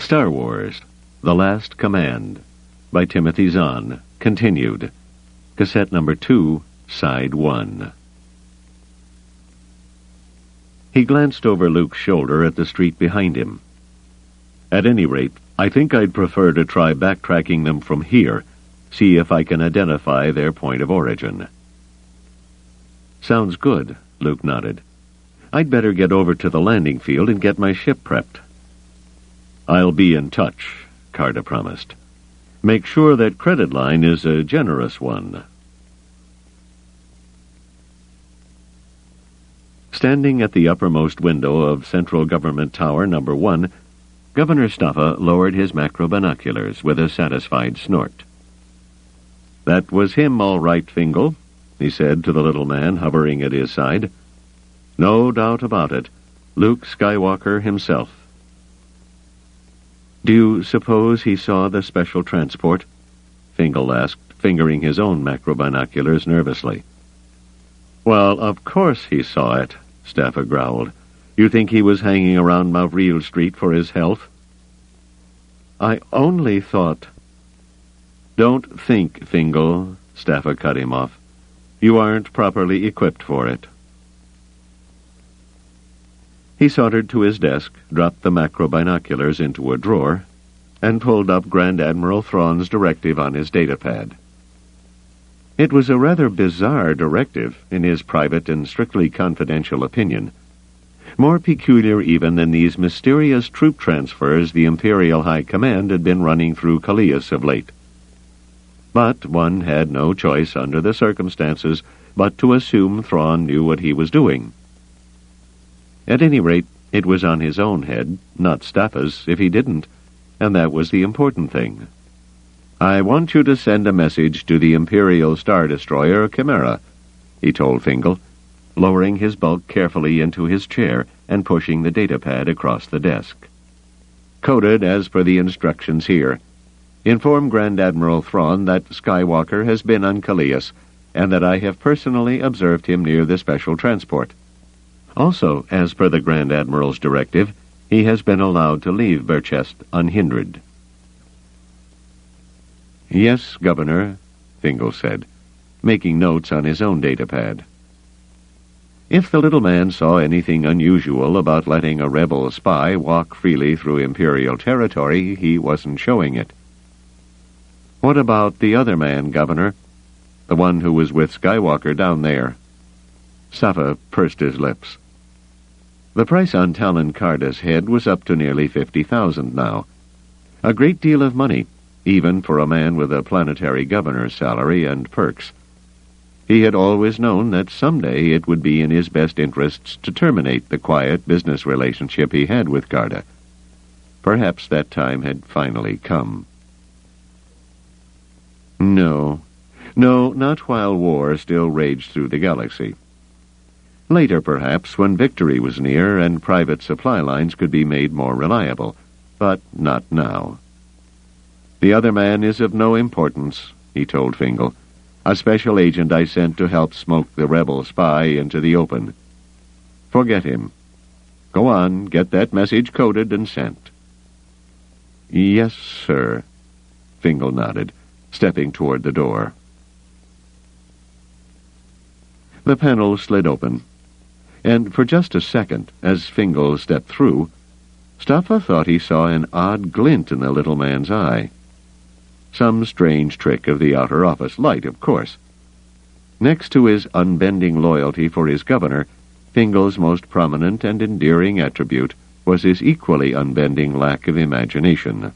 Star Wars, The Last Command, by Timothy Zahn, continued. Cassette number 2, Side 1. He glanced over Luke's shoulder at the street behind him. At any rate, I think I'd prefer to try backtracking them from here, see if I can identify their point of origin. Sounds good, Luke nodded. I'd better get over to the landing field and get my ship prepped. I'll be in touch, Carter promised. Make sure that credit line is a generous one. Standing at the uppermost window of Central Government Tower Number 1, Governor Staffa lowered his macro binoculars with a satisfied snort. That was him, all right, Fingal, he said to the little man hovering at his side. No doubt about it, Luke Skywalker himself. Do you suppose he saw the special transport? Fingal asked, fingering his own macro binoculars nervously. Well, of course he saw it, Staffa growled. You think he was hanging around Mavril Street for his health? I only thought... Don't think, Fingal, Staffa cut him off. You aren't properly equipped for it. He sauntered to his desk, dropped the macro binoculars into a drawer, and pulled up Grand Admiral Thrawn's directive on his datapad. It was a rather bizarre directive, in his private and strictly confidential opinion. More peculiar even than these mysterious troop transfers the Imperial High Command had been running through Callias of late. But one had no choice under the circumstances but to assume Thrawn knew what he was doing. At any rate, it was on his own head, not Staffa's, if he didn't, and that was the important thing. I want you to send a message to the Imperial Star Destroyer Chimera, he told Fingal, lowering his bulk carefully into his chair and pushing the datapad across the desk. Coded as per the instructions here. Inform Grand Admiral Thrawn that Skywalker has been on Callias, and that I have personally observed him near the special transport. Also, as per the Grand Admiral's directive, he has been allowed to leave Birchest unhindered. Yes, Governor, Fingal said, making notes on his own datapad. If the little man saw anything unusual about letting a rebel spy walk freely through Imperial territory, he wasn't showing it. What about the other man, Governor? The one who was with Skywalker down there? Staffa pursed his lips. The price on Talon Karrde's head was up to nearly 50,000 now. A great deal of money, even for a man with a planetary governor's salary and perks. He had always known that someday it would be in his best interests to terminate the quiet business relationship he had with Karrde. Perhaps that time had finally come. No, not while war still raged through the galaxy. Later, perhaps, when victory was near and private supply lines could be made more reliable, but not now. The other man is of no importance, he told Fingal. A special agent I sent to help smoke the rebel spy into the open. Forget him. Go on, get that message coded and sent. Yes, sir, Fingal nodded, stepping toward the door. The panel slid open, and for just a second, as Fingal stepped through, Staffa thought he saw an odd glint in the little man's eye. Some strange trick of the outer office light, of course. Next to his unbending loyalty for his governor, Fingal's most prominent and endearing attribute was his equally unbending lack of imagination.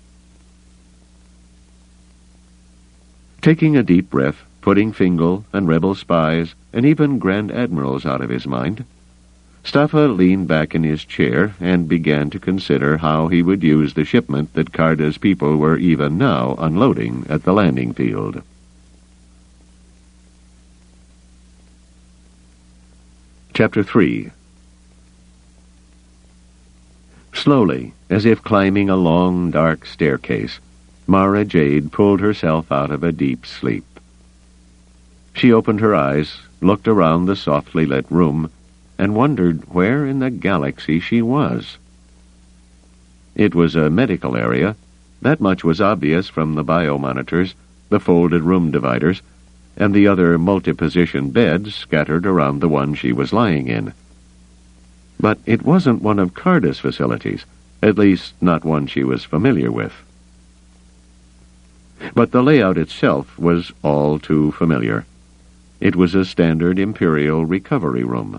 Taking a deep breath, putting Fingal and rebel spies and even Grand Admirals out of his mind, Staffa leaned back in his chair and began to consider how he would use the shipment that Karrde's people were even now unloading at the landing field. Chapter 3. Slowly, as if climbing a long, dark staircase, Mara Jade pulled herself out of a deep sleep. She opened her eyes, looked around the softly lit room, and wondered where in the galaxy she was. It was a medical area. That much was obvious from the biomonitors, the folded room dividers, and the other multi-position beds scattered around the one she was lying in. But it wasn't one of Carda's facilities, at least not one she was familiar with. But the layout itself was all too familiar. It was a standard Imperial recovery room.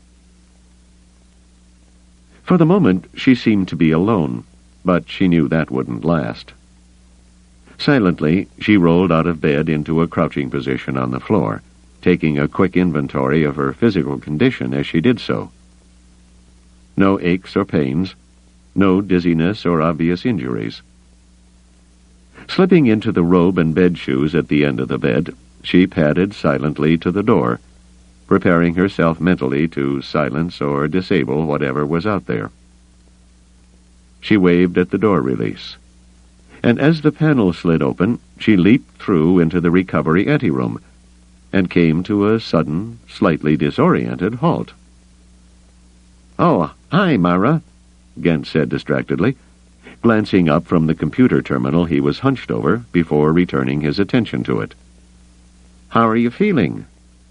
For the moment, she seemed to be alone, but she knew that wouldn't last. Silently, she rolled out of bed into a crouching position on the floor, taking a quick inventory of her physical condition as she did so. No aches or pains, no dizziness or obvious injuries. Slipping into the robe and bed shoes at the end of the bed, she padded silently to the door, preparing herself mentally to silence or disable whatever was out there. She waved at the door release, and as the panel slid open, she leaped through into the recovery anteroom and came to a sudden, slightly disoriented halt. "Oh, hi, Mara," Ghent said distractedly, glancing up from the computer terminal he was hunched over before returning his attention to it. "How are you feeling?"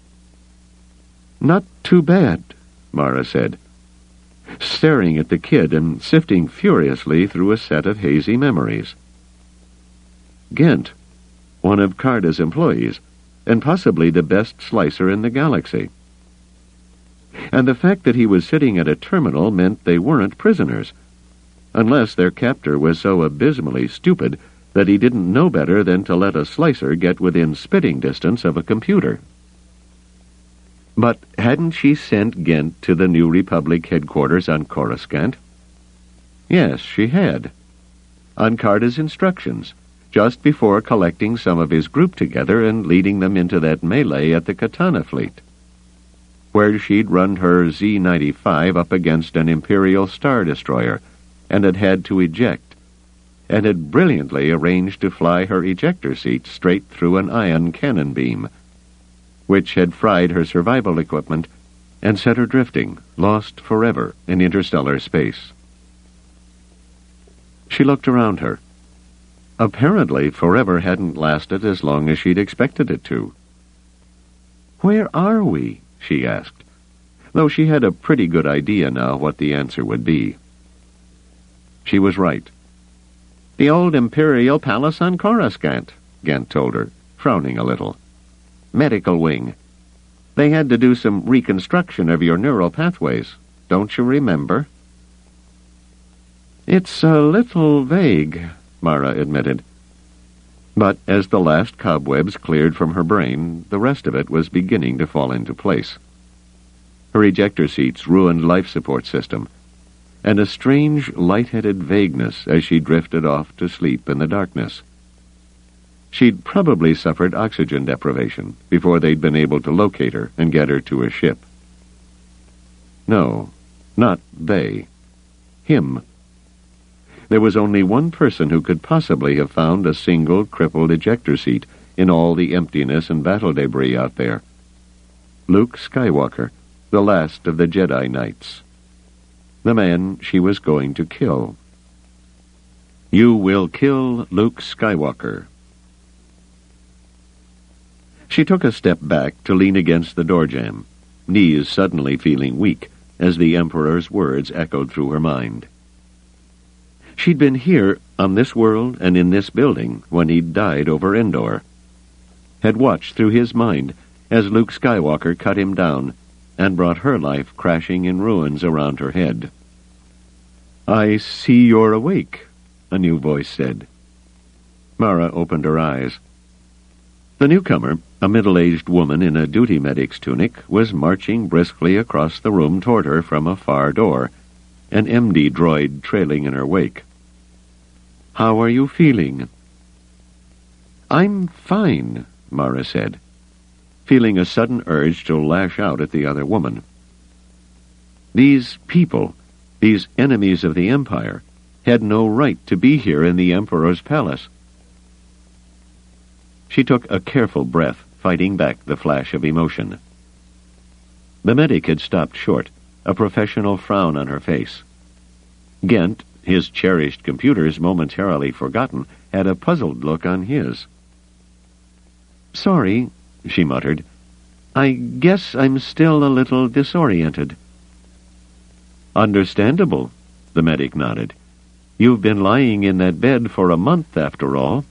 "Not too bad," Mara said, staring at the kid and sifting furiously through a set of hazy memories. Ghent, one of Carda's employees, and possibly the best slicer in the galaxy. And the fact that he was sitting at a terminal meant they weren't prisoners, unless their captor was so abysmally stupid that he didn't know better than to let a slicer get within spitting distance of a computer. But hadn't she sent Ghent to the New Republic headquarters on Coruscant? Yes, she had. On Carda's instructions, just before collecting some of his group together and leading them into that melee at the Katana fleet, where she'd run her Z-95 up against an Imperial Star Destroyer and had to eject, and had brilliantly arranged to fly her ejector seat straight through an ion cannon beam, which had fried her survival equipment and set her drifting, lost forever in interstellar space. She looked around her. Apparently, forever hadn't lasted as long as she'd expected it to. "Where are we?" she asked, though she had a pretty good idea now what the answer would be. She was right. "The old Imperial Palace on Coruscant," Ghent told her, frowning a little. "Medical wing. They had to do some reconstruction of your neural pathways. Don't you remember?" "It's a little vague," Mara admitted. But as the last cobwebs cleared from her brain, the rest of it was beginning to fall into place. Her ejector seat's ruined life support system, and a strange, light-headed vagueness as she drifted off to sleep in the darkness. She'd probably suffered oxygen deprivation before they'd been able to locate her and get her to a ship. No, not they. Him. There was only one person who could possibly have found a single crippled ejector seat in all the emptiness and battle debris out there. Luke Skywalker, the last of the Jedi Knights. The man she was going to kill. "You will kill Luke Skywalker." She took a step back to lean against the door jamb, knees suddenly feeling weak as the Emperor's words echoed through her mind. She'd been here, on this world and in this building, when he'd died over Endor. Had watched through his mind as Luke Skywalker cut him down and brought her life crashing in ruins around her head. "I see you're awake," a new voice said. Mara opened her eyes. The newcomer, a middle-aged woman in a duty medic's tunic, was marching briskly across the room toward her from a far door, an MD droid trailing in her wake. "How are you feeling?" "I'm fine," Mara said, feeling a sudden urge to lash out at the other woman. These people, these enemies of the Empire, had no right to be here in the Emperor's palace. She took a careful breath, fighting back the flash of emotion. The medic had stopped short, a professional frown on her face. Ghent, His cherished computers, momentarily forgotten, had a puzzled look on his. "Sorry," she muttered. "I guess I'm still a little disoriented." "Understandable," the medic nodded. "You've been lying in that bed for a month, after all."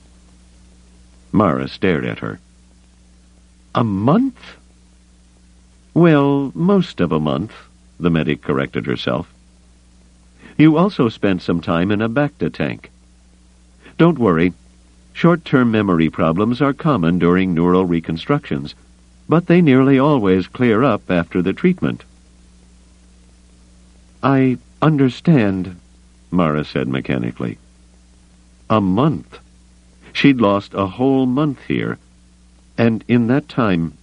Mara stared at her. "A month?" "Well, most of a month," the medic corrected herself. "You also spent some time in a Bacta tank. Don't worry. Short-term memory problems are common during neural reconstructions, but they nearly always clear up after the treatment." "I understand," Mara said mechanically. A month. She'd lost a whole month here, and in that time...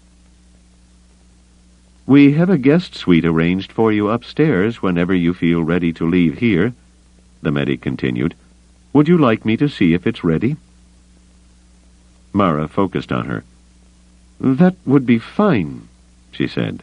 "We have a guest suite arranged for you upstairs whenever you feel ready to leave here," the medic continued. "Would you like me to see if it's ready?" Mara focused on her. "That would be fine," she said.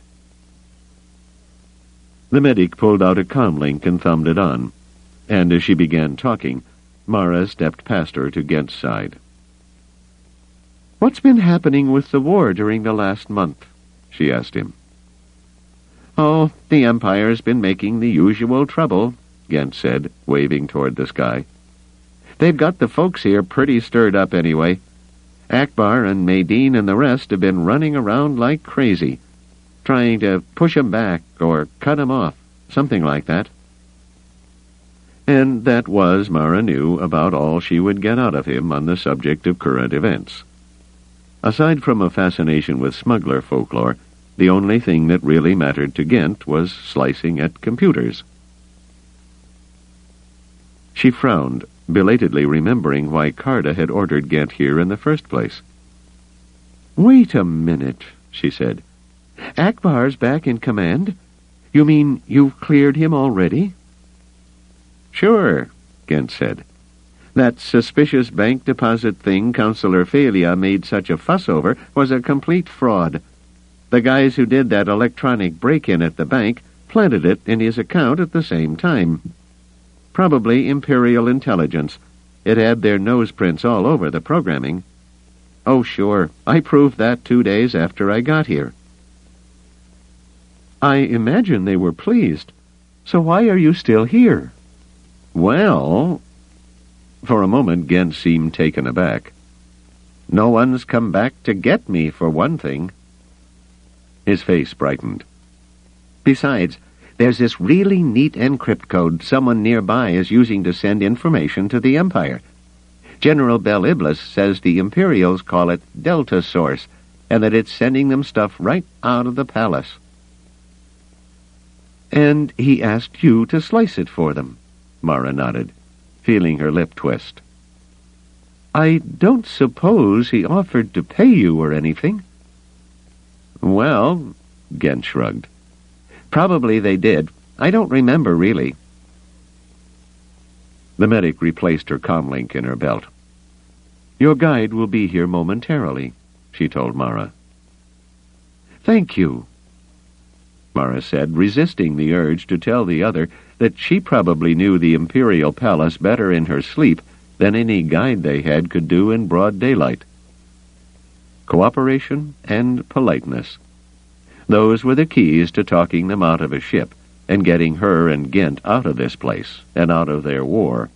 The medic pulled out a comlink and thumbed it on, and as she began talking, Mara stepped past her to Gent's side. "What's been happening with the war during the last month?" she asked him. "Oh, the Empire's been making the usual trouble," Gent said, waving toward the sky. "They've got the folks here pretty stirred up anyway. Akbar and Maydeen and the rest have been running around like crazy, trying to push 'em back or cut 'em off, something like that." And that was, Mara knew, about all she would get out of him on the subject of current events. Aside from a fascination with smuggler folklore, the only thing that really mattered to Gent was slicing at computers. She frowned, belatedly remembering why Carda had ordered Gent here in the first place. "Wait a minute," she said. "Akbar's back in command? You mean you've cleared him already?" "Sure," Gent said. "That suspicious bank deposit thing Councillor Phalia made such a fuss over was a complete fraud. The guys who did that electronic break-in at the bank planted it in his account at the same time. Probably Imperial intelligence. It had their noseprints all over the programming. Oh, sure, I proved that 2 days after I got here." "I imagine they were pleased. So why are you still here?" "Well..." For a moment, Gent seemed taken aback. "No one's come back to get me, for one thing." His face brightened. "Besides, there's this really neat encrypt code someone nearby is using to send information to the Empire. General Bel Iblis says the Imperials call it Delta Source, and that it's sending them stuff right out of the palace." "And he asked you to slice it for them," Mara nodded, feeling her lip twist. "I don't suppose he offered to pay you or anything?" "Well," Gent shrugged. "Probably they did. I don't remember, really." The medic replaced her comlink in her belt. "Your guide will be here momentarily," she told Mara. "Thank you," Mara said, resisting the urge to tell the other that she probably knew the Imperial Palace better in her sleep than any guide they had could do in broad daylight. Cooperation and politeness. Those were the keys to talking them out of a ship and getting her and Gent out of this place and out of their war.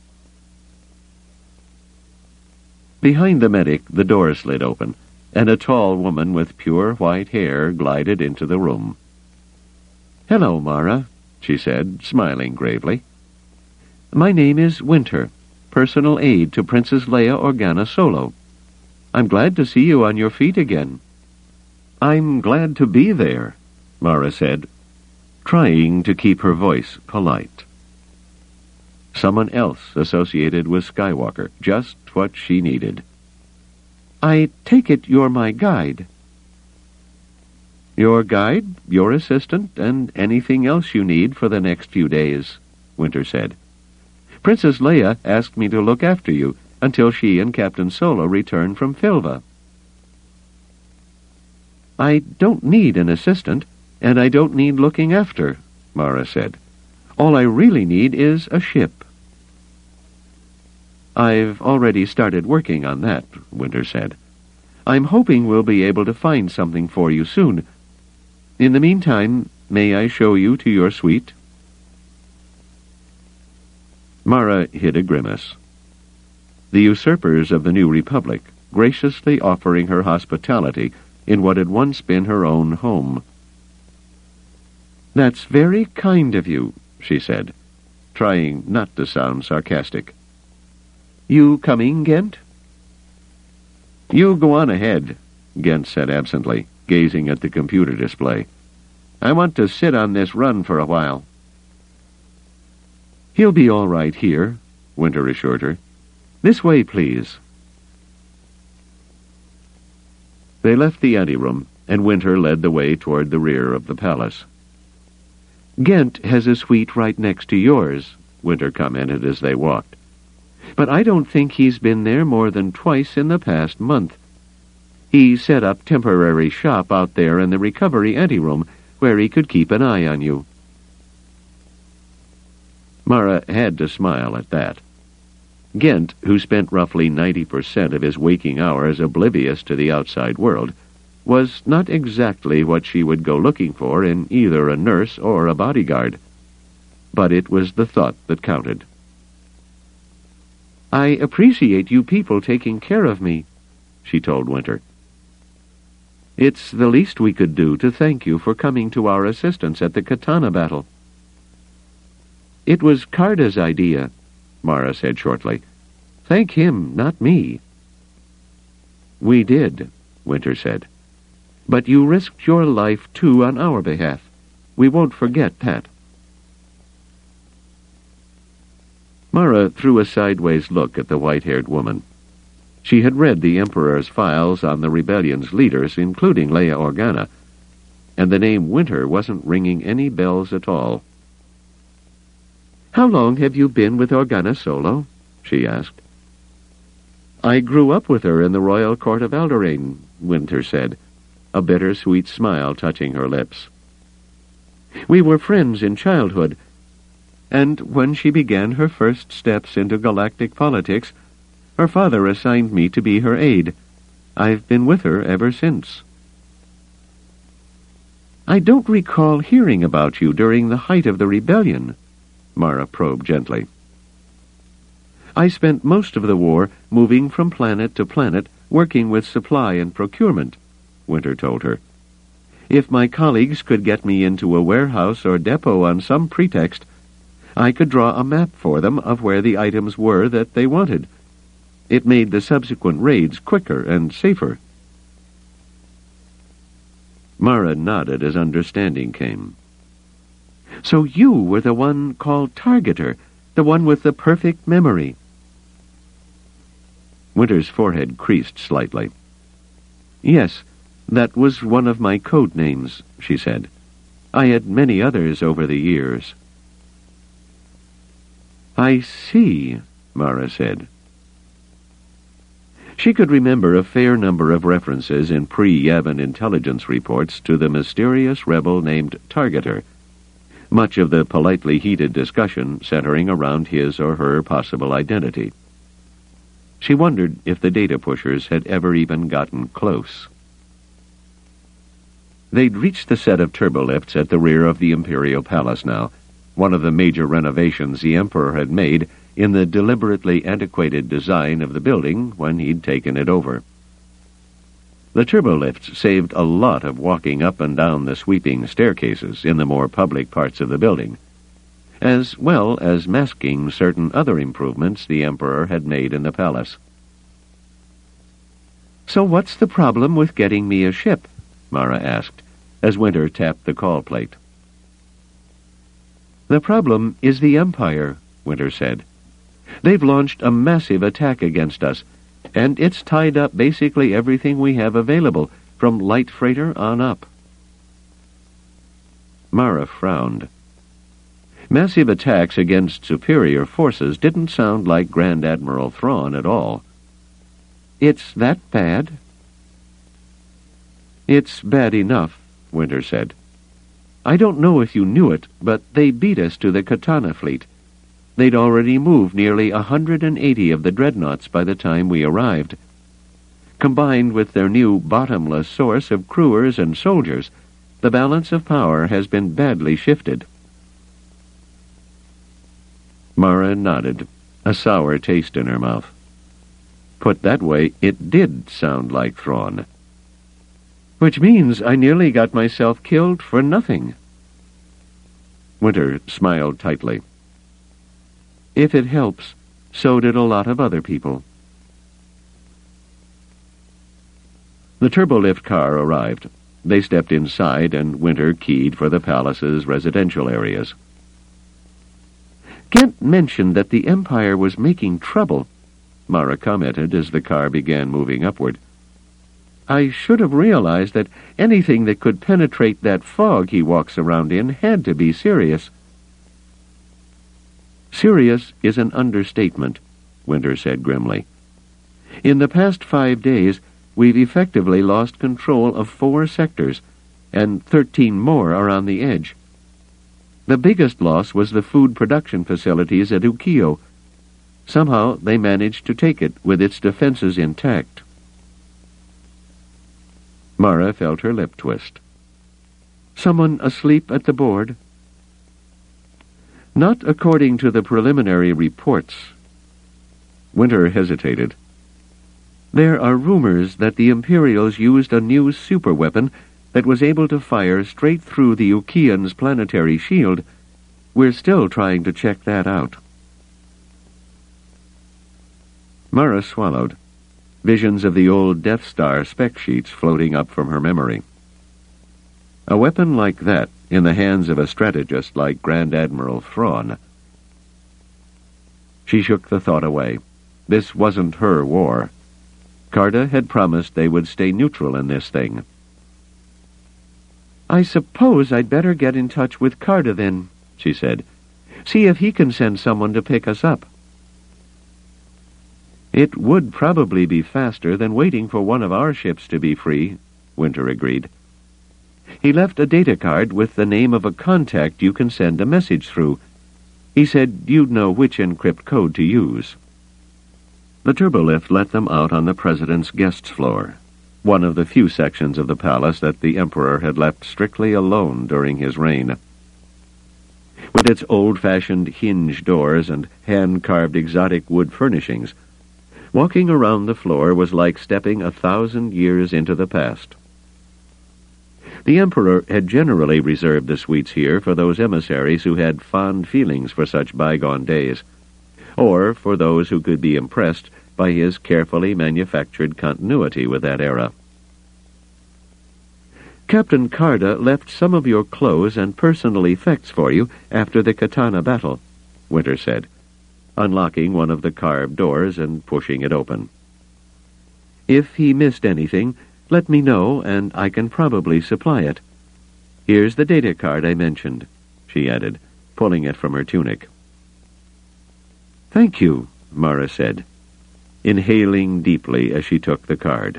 Behind the medic, the door slid open, and a tall woman with pure white hair glided into the room. "Hello, Mara," she said, smiling gravely. "My name is Winter, personal aide to Princess Leia Organa Solo. I'm glad to see you on your feet again." "I'm glad to be there," Mara said, trying to keep her voice polite. Someone else associated with Skywalker, just what she needed. "I take it you're my guide." "Your guide, your assistant, and anything else you need for the next few days," Winter said. "Princess Leia asked me to look after you until she and Captain Solo return from Filva." "I don't need an assistant, and I don't need looking after," Mara said. All I really need is a ship." "I've already started working on that," Winter said. "I'm hoping we'll be able to find something for you soon. In the meantime, may I show you to your suite?" Mara hid a grimace. The usurpers of the New Republic, graciously offering her hospitality in what had once been her own home. "That's very kind of you," she said, trying not to sound sarcastic. "You coming, Ghent?" "You go on ahead," Ghent said absently, gazing at the computer display. "I want to sit on this run for a while." "He'll be all right here," Winter assured her. "This way, please." They left the anteroom, and Winter led the way toward the rear of the palace. "Ghent has a suite right next to yours," Winter commented as they walked. "But I don't think he's been there more than twice in the past month. He set up temporary shop out there in the recovery anteroom where he could keep an eye on you." Mara had to smile at that. Ghent, who spent roughly 90% of his waking hours oblivious to the outside world, was not exactly what she would go looking for in either a nurse or a bodyguard. But it was the thought that counted. "I appreciate you people taking care of me," she told Winter. "It's the least we could do to thank you for coming to our assistance at the Katana battle." "It was Carda's idea," Mara said shortly. "Thank him, not me." "We did," Winter said. "But you risked your life, too, on our behalf. We won't forget that." Mara threw a sideways look at the white-haired woman. She had read the Emperor's files on the rebellion's leaders, including Leia Organa, and the name Winter wasn't ringing any bells at all. "How long have you been with Organa Solo?" she asked. "I grew up with her in the royal court of Alderain," Winter said, a bittersweet smile touching her lips. "We were friends in childhood, and when she began her first steps into galactic politics, her father assigned me to be her aide. I've been with her ever since." "I don't recall hearing about you during the height of the rebellion," Mara probed gently. "I spent most of the war moving from planet to planet, working with supply and procurement," Winter told her. "If my colleagues could get me into a warehouse or depot on some pretext, I could draw a map for them of where the items were that they wanted. It made the subsequent raids quicker and safer." Mara nodded as understanding came. "So you were the one called Targeter, the one with the perfect memory." Winter's forehead creased slightly. "Yes, that was one of my code names," she said. "I had many others over the years." "I see," Mara said. She could remember a fair number of references in pre-Yavin intelligence reports to the mysterious rebel named Targeter, much of the politely heated discussion centering around his or her possible identity. She wondered if the data pushers had ever even gotten close. They'd reached the set of turbolifts at the rear of the Imperial Palace now, one of the major renovations the Emperor had made in the deliberately antiquated design of the building when he'd taken it over. The turbolifts saved a lot of walking up and down the sweeping staircases in the more public parts of the building, as well as masking certain other improvements the Emperor had made in the palace. "So what's the problem with getting me a ship?" Mara asked, as Winter tapped the call plate. "The problem is the Empire," Winter said. "They've launched a massive attack against us, and it's tied up basically everything we have available, from light freighter on up." Mara frowned. Massive attacks against superior forces didn't sound like Grand Admiral Thrawn at all. "It's that bad?" "It's bad enough," Winter said. I don't know if you knew it, but they beat us to the Katana fleet. They'd already moved nearly 180 of the dreadnoughts by the time we arrived. Combined with their new bottomless source of crewers and soldiers, the balance of power has been badly shifted. Mara nodded, a sour taste in her mouth. Put that way, it did sound like Thrawn. Which means I nearly got myself killed for nothing. Winter smiled tightly. If it helps, so did a lot of other people. The turbolift car arrived. They stepped inside, and Winter keyed for the palace's residential areas. Kent mentioned that the Empire was making trouble, Mara commented as the car began moving upward. I should have realized that anything that could penetrate that fog he walks around in had to be serious. Serious is an understatement, Winter said grimly. In the past 5 days, we've effectively lost control of 4 sectors, and 13 more are on the edge. The biggest loss was the food production facilities at Ukiyo. Somehow they managed to take it with its defenses intact. Mara felt her lip twist. Someone asleep at the board? Not according to the preliminary reports. Winter hesitated. There are rumors that the Imperials used a new superweapon that was able to fire straight through the Ukian's planetary shield. We're still trying to check that out. Mara swallowed, visions of the old Death Star spec sheets floating up from her memory. A weapon like that in the hands of a strategist like Grand Admiral Thrawn. She shook the thought away. This wasn't her war. Carta had promised they would stay neutral in this thing. I suppose I'd better get in touch with Carta then, she said. See if he can send someone to pick us up. It would probably be faster than waiting for one of our ships to be free, Winter agreed. He left a data card with the name of a contact you can send a message through. He said you'd know which encrypt code to use. The turbolift let them out on the President's guest floor, one of the few sections of the palace that the Emperor had left strictly alone during his reign. With its old-fashioned hinge doors and hand-carved exotic wood furnishings, walking around the floor was like stepping 1,000 years into the past. The Emperor had generally reserved the suites here for those emissaries who had fond feelings for such bygone days, or for those who could be impressed by his carefully manufactured continuity with that era. Captain Carta left some of your clothes and personal effects for you after the Katana battle, Winter said, unlocking one of the carved doors and pushing it open. If he missed anything, let me know, and I can probably supply it. Here's the data card I mentioned, she added, pulling it from her tunic. Thank you, Mara said, inhaling deeply as she took the card.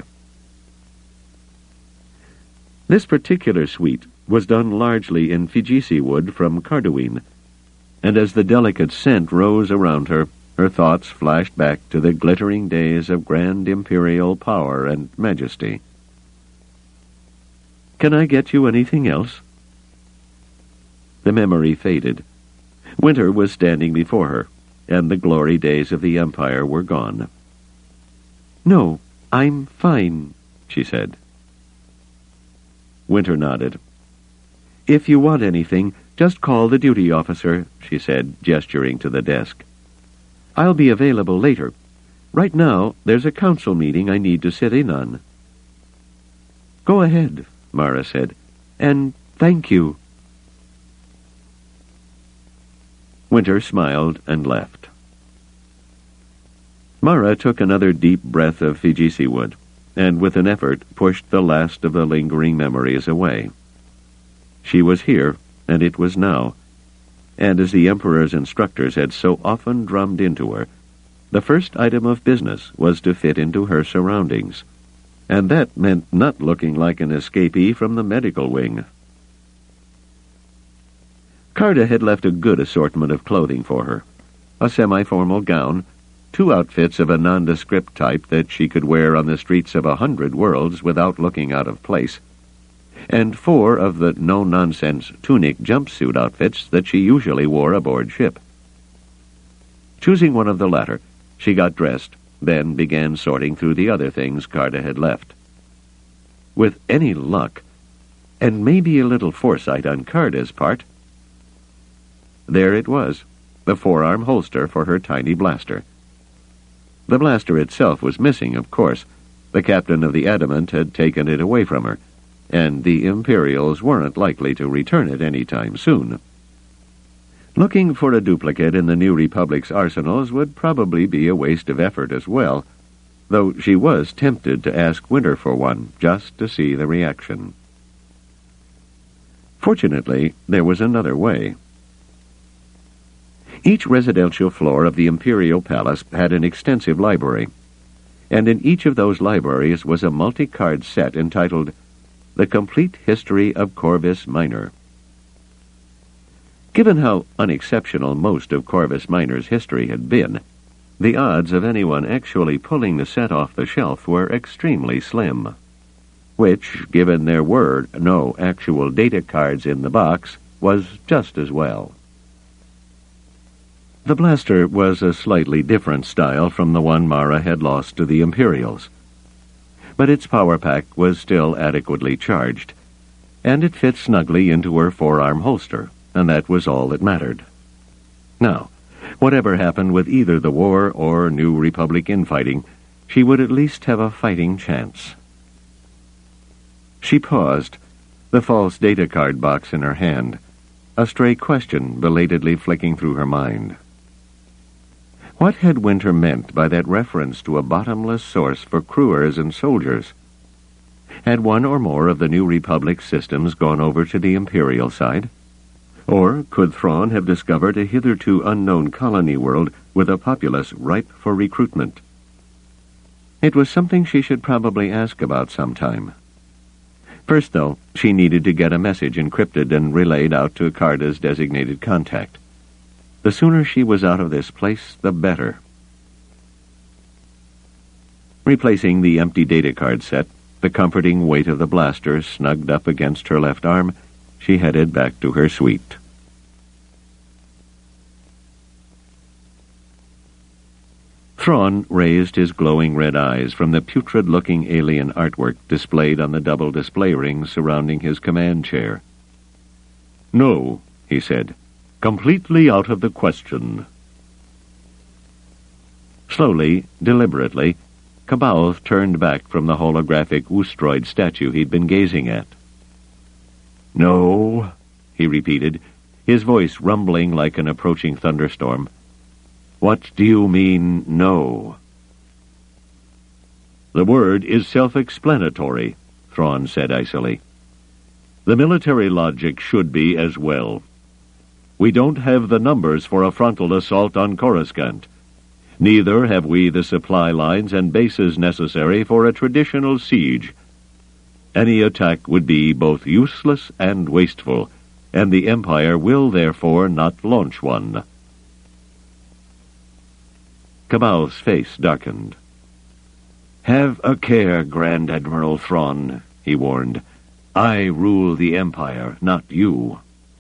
This particular suite was done largely in Fijisi wood from Carduene, and as the delicate scent rose around her, her thoughts flashed back to the glittering days of grand imperial power and majesty. Can I get you anything else? The memory faded. Winter was standing before her, and the glory days of the Empire were gone. No, I'm fine, she said. Winter nodded. If you want anything, just call the duty officer, she said, gesturing to the desk. I'll be available later. Right now, there's a council meeting I need to sit in on. Go ahead, Mara said, and thank you. Winter smiled and left. Mara took another deep breath of Fijisi wood, and with an effort pushed the last of the lingering memories away. She was here, and it was now, and as the Emperor's instructors had so often drummed into her, the first item of business was to fit into her surroundings, and that meant not looking like an escapee from the medical wing. Carda had left a good assortment of clothing for her. A semi-formal gown, 2 outfits of a nondescript type that she could wear on the streets of 100 worlds without looking out of place, and 4 of the no-nonsense tunic jumpsuit outfits that she usually wore aboard ship. Choosing one of the latter, she got dressed, then began sorting through the other things Carda had left. With any luck, and maybe a little foresight on Carda's part, there it was, the forearm holster for her tiny blaster. The blaster itself was missing, of course. The captain of the Adamant had taken it away from her, and the Imperials weren't likely to return it any time soon. Looking for a duplicate in the New Republic's arsenals would probably be a waste of effort as well, though she was tempted to ask Winter for one, just to see the reaction. Fortunately, there was another way. Each residential floor of the Imperial Palace had an extensive library, and in each of those libraries was a multi-card set entitled The Complete History of Corvus Minor. Given how unexceptional most of Corvus Minor's history had been, the odds of anyone actually pulling the set off the shelf were extremely slim, which, given there were no actual data cards in the box, was just as well. The blaster was a slightly different style from the one Mara had lost to the Imperials, but its power pack was still adequately charged, and it fit snugly into her forearm holster, and that was all that mattered. Now, whatever happened with either the war or New Republic infighting, she would at least have a fighting chance. She paused, the false data card box in her hand, a stray question belatedly flicking through her mind. What had Winter meant by that reference to a bottomless source for crewers and soldiers? Had one or more of the New Republic systems gone over to the Imperial side? Or could Thrawn have discovered a hitherto unknown colony world with a populace ripe for recruitment? It was something she should probably ask about sometime. First, though, she needed to get a message encrypted and relayed out to Carda's designated contact. The sooner she was out of this place, the better. Replacing the empty data card set, the comforting weight of the blaster snugged up against her left arm, she headed back to her suite. Thrawn raised his glowing red eyes from the putrid-looking alien artwork displayed on the double display rings surrounding his command chair. "No," he said. "Completely out of the question." Slowly, deliberately, C'baoth turned back from the holographic oostroid statue he'd been gazing at. "No," he repeated, his voice rumbling like an approaching thunderstorm. "What do you mean, no?" "The word is self-explanatory," Thrawn said icily. "The military logic should be as well. We don't have the numbers for a frontal assault on Coruscant. Neither have we the supply lines and bases necessary for a traditional siege. Any attack would be both useless and wasteful, and the Empire will therefore not launch one." C'baoth's face darkened. "Have a care, Grand Admiral Thrawn," he warned. "I rule the Empire, not you."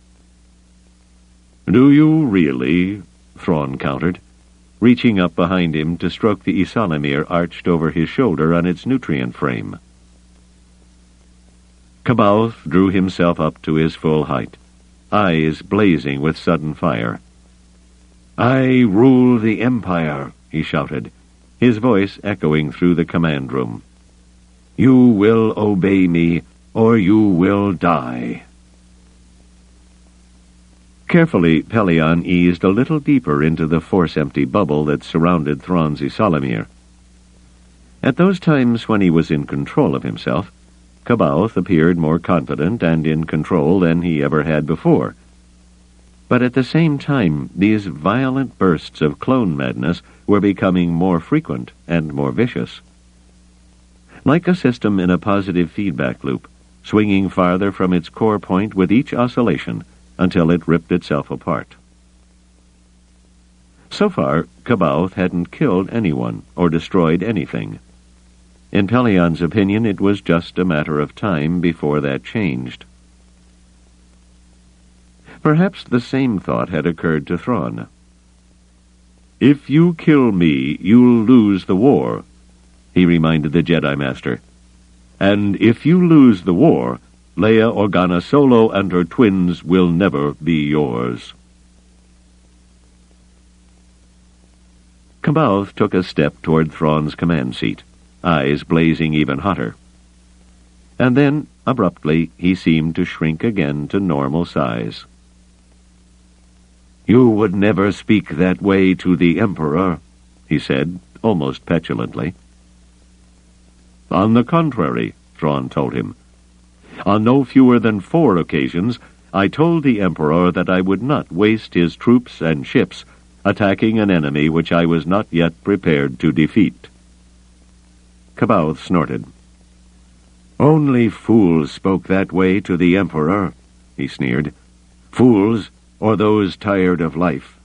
"Do you really?" Thrawn countered, reaching up behind him to stroke the Ysalamir arched over his shoulder on its nutrient frame. C'baoth drew himself up to his full height, eyes blazing with sudden fire. "I rule the Empire," he shouted, his voice echoing through the command room. "You will obey me, or you will die." Carefully, Pellaeon eased a little deeper into the force-empty bubble that surrounded Thrawn's Ysalamir. At those times when he was in control of himself, C'baoth appeared more confident and in control than he ever had before. But at the same time, these violent bursts of clone madness were becoming more frequent and more vicious. Like a system in a positive feedback loop, swinging farther from its core point with each oscillation, until it ripped itself apart. So far, C'baoth hadn't killed anyone or destroyed anything. In Pelion's opinion, it was just a matter of time before that changed. Perhaps the same thought had occurred to Thrawn. "If you kill me, you'll lose the war," he reminded the Jedi Master. "And if you lose the war, Leia Organa Solo and her twins will never be yours." C'baoth took a step toward Thrawn's command seat, eyes blazing even hotter. And then, abruptly, he seemed to shrink again to normal size. "You would never speak that way to the Emperor," he said, almost petulantly. "On the contrary," Thrawn told him. "On no fewer than 4 occasions, I told the Emperor that I would not waste his troops and ships attacking an enemy which I was not yet prepared to defeat." C'baoth snorted. "Only fools spoke that way to the Emperor," he sneered. "Fools, or those tired of life."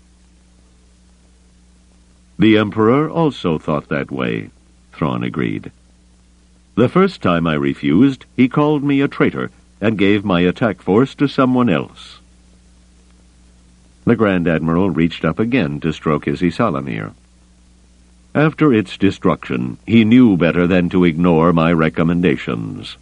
"The Emperor also thought that way," Thrawn agreed. "The first time I refused, he called me a traitor and gave my attack force to someone else." The Grand Admiral reached up again to stroke his Ysalamir. "After its destruction, he knew better than to ignore my recommendations."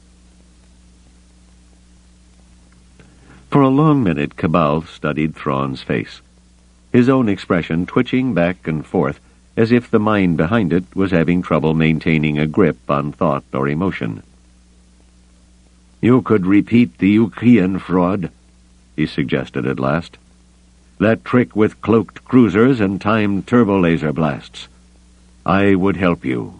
For a long minute, C'baoth studied Thrawn's face, his own expression twitching back and forth as if the mind behind it was having trouble maintaining a grip on thought or emotion. "You could repeat the Ukian fraud," he suggested at last. "That trick with cloaked cruisers and timed turbo-laser blasts. I would help you."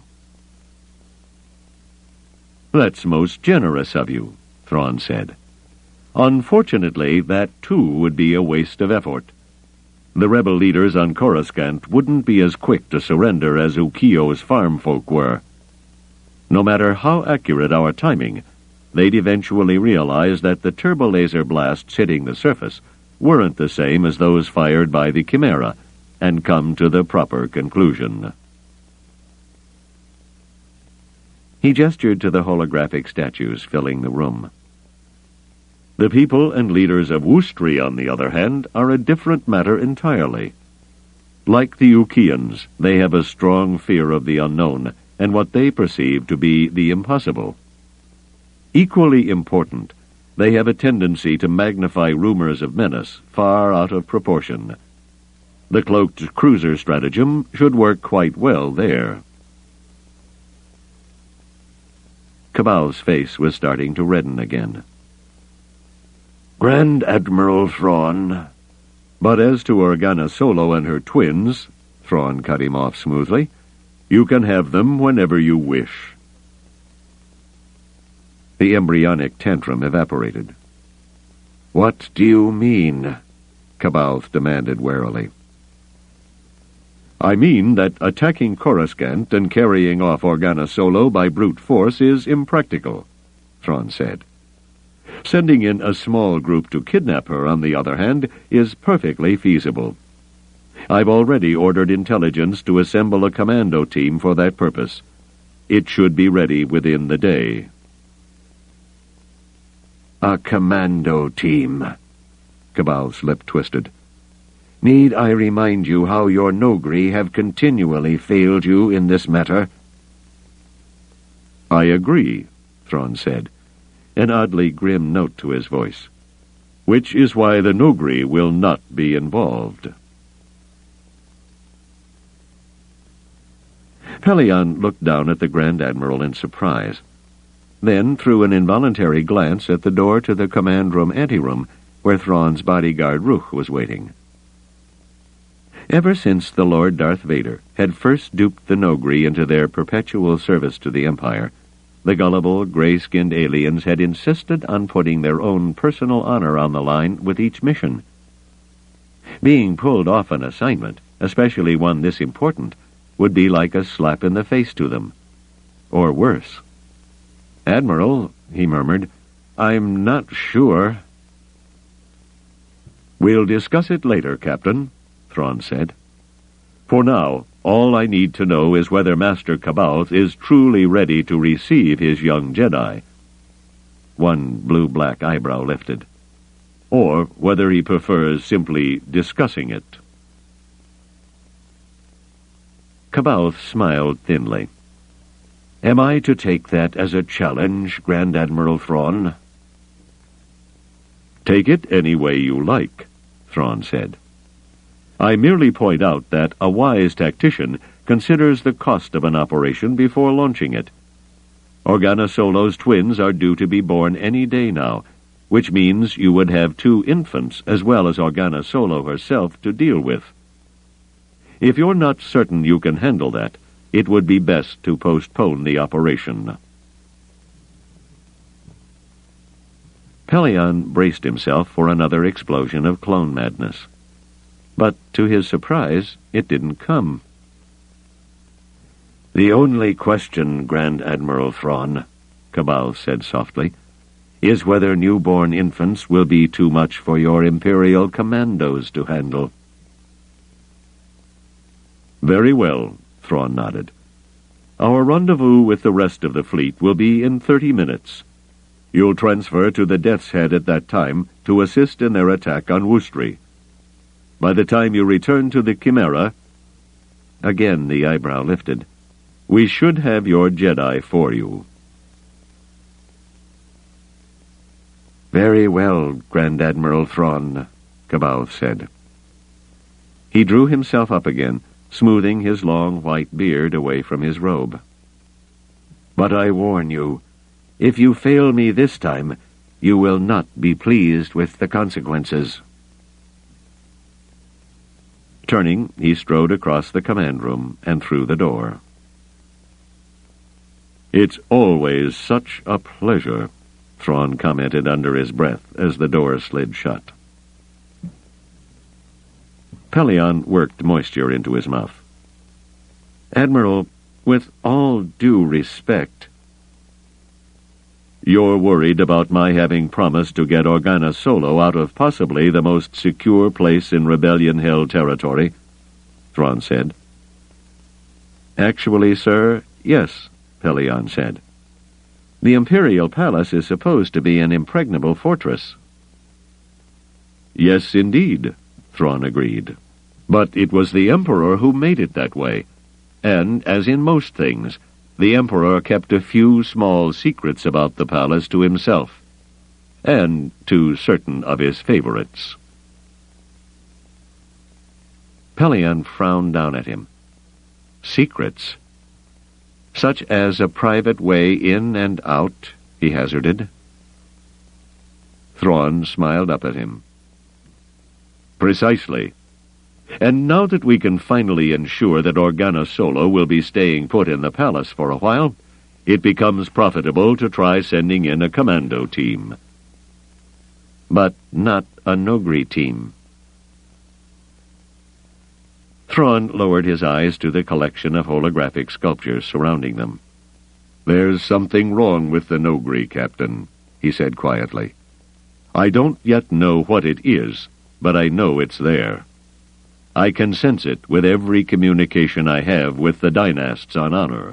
"That's most generous of you," Thrawn said. "Unfortunately, that too would be a waste of effort. The rebel leaders on Coruscant wouldn't be as quick to surrender as Ukio's farm folk were. No matter how accurate our timing, they'd eventually realize that the turbo-laser blasts hitting the surface weren't the same as those fired by the Chimera, and come to the proper conclusion." He gestured to the holographic statues filling the room. "The people and leaders of Wustri, on the other hand, are a different matter entirely. Like the Ukians, they have a strong fear of the unknown and what they perceive to be the impossible. Equally important, they have a tendency to magnify rumors of menace far out of proportion. The cloaked cruiser stratagem should work quite well there." C'baoth's face was starting to redden again. "Grand Admiral Thrawn—" "But as to Organa Solo and her twins," Thrawn cut him off smoothly, "you can have them whenever you wish." The embryonic tantrum evaporated. "What do you mean?" C'baoth demanded warily. "I mean that attacking Coruscant and carrying off Organa Solo by brute force is impractical," Thrawn said. "Sending in a small group to kidnap her, on the other hand, is perfectly feasible. I've already ordered intelligence to assemble a commando team for that purpose. It should be ready within the day." "A commando team," C'baoth's lip twisted. "Need I remind you how your Noghri have continually failed you in this matter?" "I agree," Thrawn said, an oddly grim note to his voice. "Which is why the Noghri will not be involved." Pelion looked down at the Grand Admiral in surprise, then threw an involuntary glance at the door to the command room anteroom where Thrawn's bodyguard Ruch was waiting. Ever since the Lord Darth Vader had first duped the Noghri into their perpetual service to the Empire, the gullible, gray-skinned aliens had insisted on putting their own personal honor on the line with each mission. Being pulled off an assignment, especially one this important, would be like a slap in the face to them. Or worse. "Admiral," he murmured, "I'm not sure." "We'll discuss it later, Captain," Thrawn said. "For now, all I need to know is whether Master C'baoth is truly ready to receive his young Jedi." One blue-black eyebrow lifted. "Or whether he prefers simply discussing it." C'baoth smiled thinly. "Am I to take that as a challenge, Grand Admiral Thrawn?" "Take it any way you like," Thrawn said. "I merely point out that a wise tactician considers the cost of an operation before launching it. Organa Solo's twins are due to be born any day now, which means you would have 2 infants as well as Organa Solo herself to deal with. If you're not certain you can handle that, it would be best to postpone the operation." Pellaeon braced himself for another explosion of clone madness. But to his surprise, it didn't come. "The only question, Grand Admiral Thrawn," C'baoth said softly, "is whether newborn infants will be too much for your Imperial commandos to handle." "Very well," Thrawn nodded. "Our rendezvous with the rest of the fleet will be in 30 minutes. You'll transfer to the Death's Head at that time to assist in their attack on Wustri. By the time you return to the Chimera—" Again the eyebrow lifted. "We should have your Jedi for you." "Very well, Grand Admiral Thrawn," C'baoth said. He drew himself up again, smoothing his long white beard away from his robe. "But I warn you, if you fail me this time, you will not be pleased with the consequences." Turning, he strode across the command room and through the door. "It's always such a pleasure," Thrawn commented under his breath as the door slid shut. Pellaeon worked moisture into his mouth. "Admiral, with all due respect—" "You're worried about my having promised to get Organa Solo out of possibly the most secure place in rebellion-held territory," Thrawn said. "Actually, sir, yes," Pellaeon said. "The Imperial Palace is supposed to be an impregnable fortress." "Yes, indeed," Thrawn agreed. "But it was the Emperor who made it that way, and, as in most things, the Emperor kept a few small secrets about the palace to himself, and to certain of his favorites." Pellaeon frowned down at him. "Secrets? Such as a private way in and out?" he hazarded. Thrawn smiled up at him. "Precisely. And now that we can finally ensure that Organa Solo will be staying put in the palace for a while, it becomes profitable to try sending in a commando team." "But not a Noghri team." Thrawn lowered his eyes to the collection of holographic sculptures surrounding them. "There's something wrong with the Noghri, Captain," he said quietly. "I don't yet know what it is, but I know it's there. I can sense it with every communication I have with the dynasts on honor."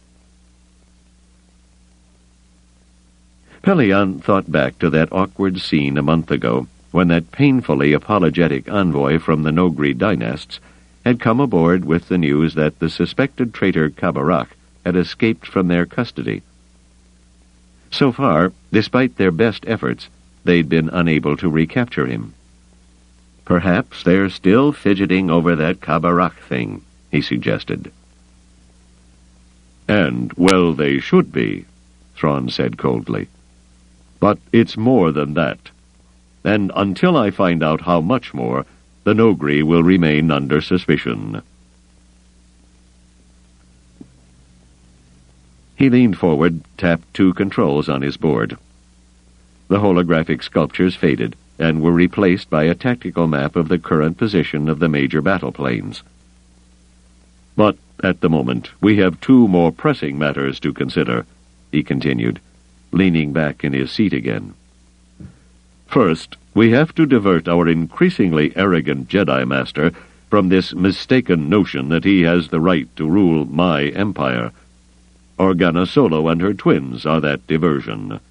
Pellaeon thought back to that awkward scene a month ago, when that painfully apologetic envoy from the Noghri dynasts had come aboard with the news that the suspected traitor Khabarakh had escaped from their custody. So far, despite their best efforts, they'd been unable to recapture him. "Perhaps they're still fidgeting over that Khabarakh thing," he suggested. "And well they should be," Thrawn said coldly. "But it's more than that. And until I find out how much more, the Noghri will remain under suspicion." He leaned forward, tapped 2 controls on his board. The holographic sculptures faded and were replaced by a tactical map of the current position of the major battle planes. "But at the moment, we have 2 more pressing matters to consider," he continued, leaning back in his seat again. "First, We have to divert our increasingly arrogant Jedi Master from this mistaken notion that he has the right to rule my empire. Organa Solo and her twins are that diversion.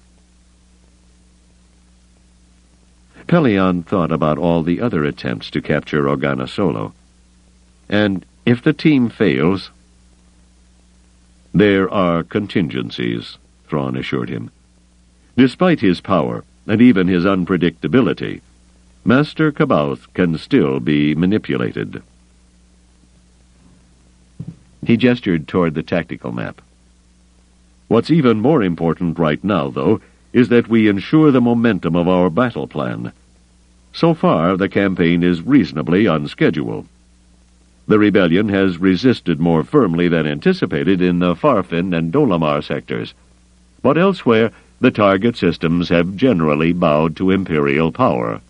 Pellaeon thought about all the other attempts to capture Organa Solo. And if the team fails... There are contingencies, Thrawn assured him. Despite his power, and even his unpredictability, Master C'baoth can still be manipulated. He gestured toward the tactical map. What's even more important right now, though, is that we ensure the momentum of our battle plan. So far, the campaign is reasonably on schedule. The rebellion has resisted more firmly than anticipated in the Farfin and Dolamar sectors, but elsewhere the target systems have generally bowed to Imperial power.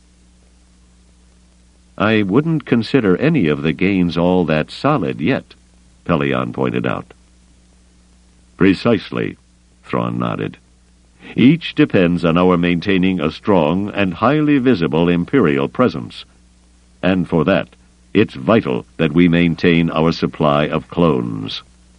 I wouldn't consider any of the gains all that solid yet, Pellaeon pointed out. Precisely, Thrawn nodded. Each depends on our maintaining a strong and highly visible Imperial presence. And for that, it's vital that we maintain our supply of clones.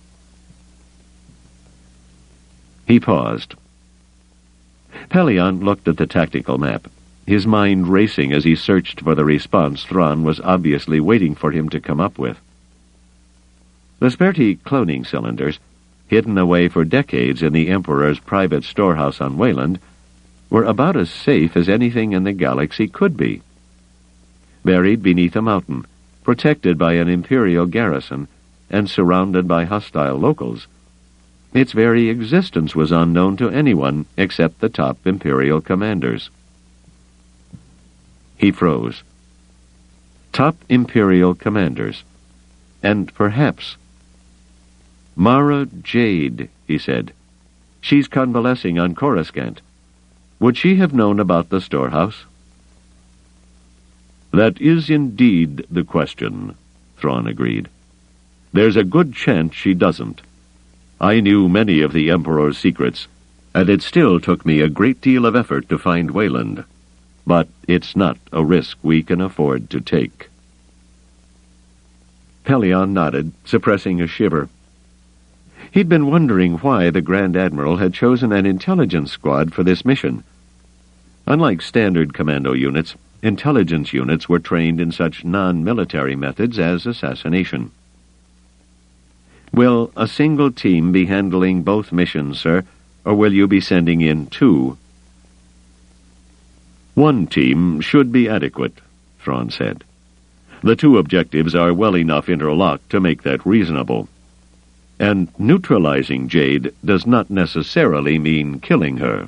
He paused. Pellaeon looked at the tactical map, his mind racing as he searched for the response Thrawn was obviously waiting for him to come up with. The Sperti cloning cylinders, hidden away for decades in the Emperor's private storehouse on Wayland, were about as safe as anything in the galaxy could be. Buried beneath a mountain, protected by an Imperial garrison, and surrounded by hostile locals, its very existence was unknown to anyone except the top Imperial commanders. He froze. Top Imperial commanders. And perhaps... Mara Jade, he said. She's convalescing on Coruscant. Would she have known about the storehouse? That is indeed the question, Thrawn agreed. There's a good chance she doesn't. I knew many of the Emperor's secrets, and it still took me a great deal of effort to find Wayland. But it's not a risk we can afford to take. Pellaeon nodded, suppressing a shiver. He'd been wondering why the Grand Admiral had chosen an intelligence squad for this mission. Unlike standard commando units, intelligence units were trained in such non-military methods as assassination. Will a single team be handling both missions, sir, or will you be sending in two? One team should be adequate, Thrawn said. The two objectives are well enough interlocked to make that reasonable. And neutralizing Jade does not necessarily mean killing her.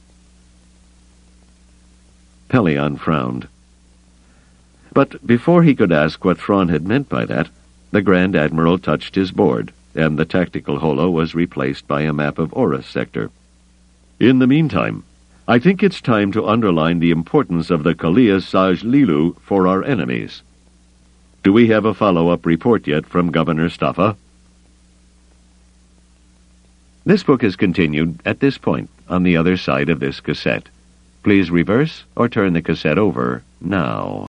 Pellaeon frowned. But before he could ask what Thrawn had meant by that, the Grand Admiral touched his board, and the tactical holo was replaced by a map of Orus sector. In the meantime, I think it's time to underline the importance of the Kalias Saj Lilu for our enemies. Do we have a follow-up report yet from Governor Staffa? This book is continued at this point on the other side of this cassette. Please reverse or turn the cassette over now.